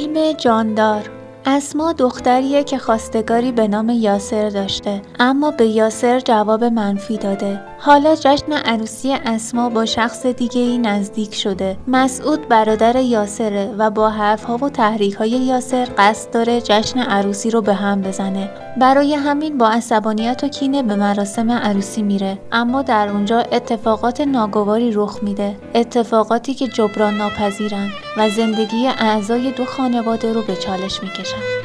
فیلم جاندار. اسما دختریه که خواستگاری به نام یاسر داشته، اما به یاسر جواب منفی داده. حالا جشن عروسی اسما با شخص دیگه‌ای نزدیک شده. مسعود برادر یاسره و با حرف‌ها و تحریک‌های یاسر قصد داره جشن عروسی رو به هم بزنه. برای همین با عصبانیت و کینه به مراسم عروسی میره، اما در اونجا اتفاقات ناگواری رخ میده، اتفاقاتی که جبران ناپذیرن و زندگی اعضای دو خانواده رو به چالش میکشن.